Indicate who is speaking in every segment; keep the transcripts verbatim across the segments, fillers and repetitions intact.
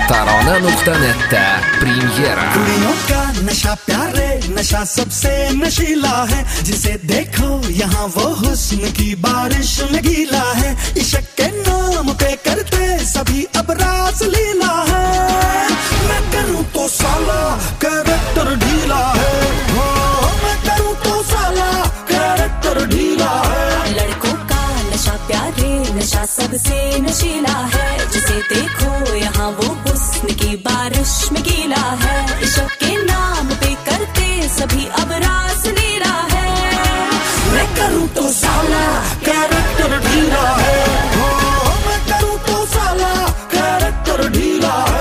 Speaker 1: Tarona nuqta netda प्रीमियरा।
Speaker 2: कुड़ियों का नशा प्यारे नशा सबसे नशीला है, जिसे देखो यहाँ वो हुस्न की बारिश में गीला है। इश्क के नाम पे करते सभी अब रास लीला है। मैं करूँ तो साला कैरेक्टर ढीला है, हो मैं करूँ तो साला कैरेक्टर ढीला है।
Speaker 3: लड़कों का नशा प्यारे नशा सबसे नशीला है, जिसे देखो यहाँ वो हुस्न की बारिश में गीला है। इश्क के नाम पे करते सभी अब रास लीला है।
Speaker 2: मैं करूँ तो साला कैरेक्टर ढीला है, हो मैं करूँ तो साला कैरेक्टर ढीला है।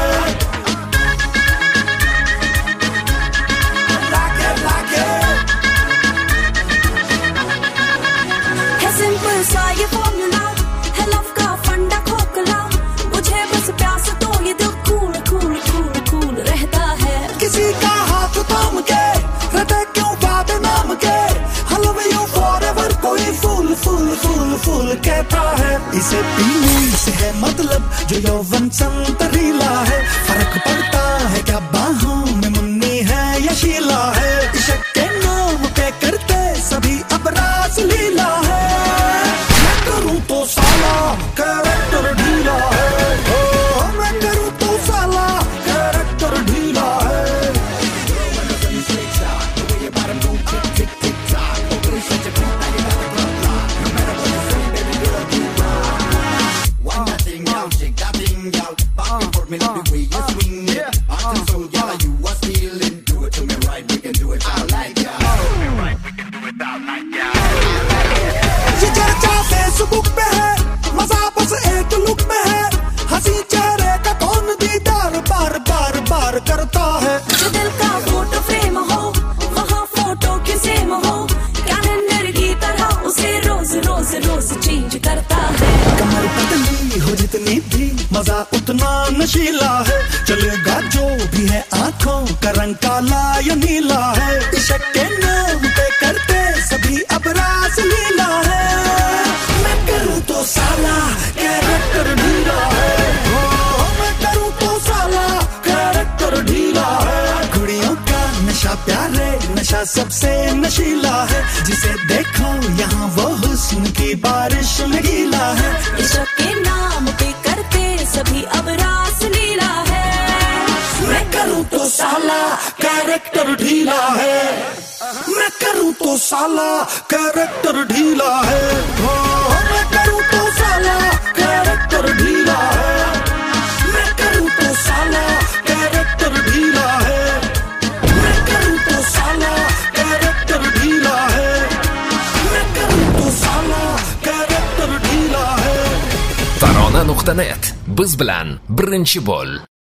Speaker 2: लाके लाके
Speaker 3: है सिंपल सा ये फॉर्मूला, है लव का फंडा खोखला। मुझे बस प्यास तो ये दिल कूल कूल कूल कूल रहता है।
Speaker 2: किसी का हाथ थाम के रहते क्यों वादे नाम के, I love you forever कोई फूल फूल फूल फूल कहता है। इसे पीने से है मतलब जो यौवन संतरीला है, फर्क पड़ता है क्या बाहों में मुन्नी है या शीला है। इश्क के नाम पे करते सभी अब रास लीला है। मैं करूँ तो साला कैरेक्टर ढीला है, ओ मैं करूँ तो साला कैरेक्टर ढीला है। ये चर्चा फेसबुक पे है, मजा बस एक लुक में है। हंसी चेहरे का कौन दीदार बार बार बार करता है।
Speaker 3: जो दिल का फोटो फ्रेम हो वहाँ फोटो की सेम हो, कैलेंडर की तरह उसे रोज रोज रोज चेंज करता है।
Speaker 2: कमर पतली हो जितनी भी मजा उतना नशीला है, चलेगा जो भी है आंखों का रंग काला या नीला है। इश्क के नाम पे करते सभी अब रास लीला है। मैं करूँ तो साला कैरेक्टर ढीला है, हो मैं करूँ तो साला कैरेक्टर ढीला है। कुड़ियों का नशा प्यारे नशा सबसे नशीला है, जिसे देखो यहाँ वो हुस्न की बारिश में गीला है।
Speaker 3: इश्क के नाम पे करते सभी अब रास लीला है।
Speaker 2: मैं करूँ तो साला कैरेक्टर ढीला है, मैं करूँ तो साला कैरेक्टर ढीला है, हो मैं करूँ तो साला कैरेक्टर ढीला है। मैं करूँ तो साला कैरेक्टर ढीला है, मैं करूँ तो साला कैरेक्टर ढीला है। मैं करूँ तो साला कैरेक्टर ढीला है।
Speaker 1: Tarona nuqta net biz bilan birinchi bo'l.